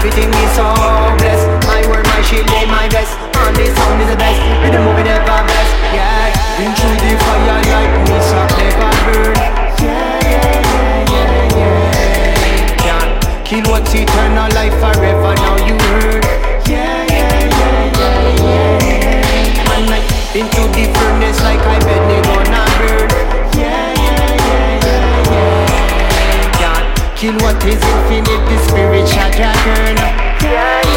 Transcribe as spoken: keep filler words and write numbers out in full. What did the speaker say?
everything is so blessed. My word, my shield, lay my best. And this sound is the best, with the movie never blessed. Yeah, been through the fire like me, so never burn. Yeah, yeah, yeah, yeah, yeah. Can't kill what's eternal life forever, now you heard. Yeah, yeah, yeah, yeah, yeah. Man, like into the furnace like I bet they gonna burn. Yeah, yeah, yeah, yeah, yeah. Can't kill what is infinite, the spirit shall dragon. Yeah, yeah.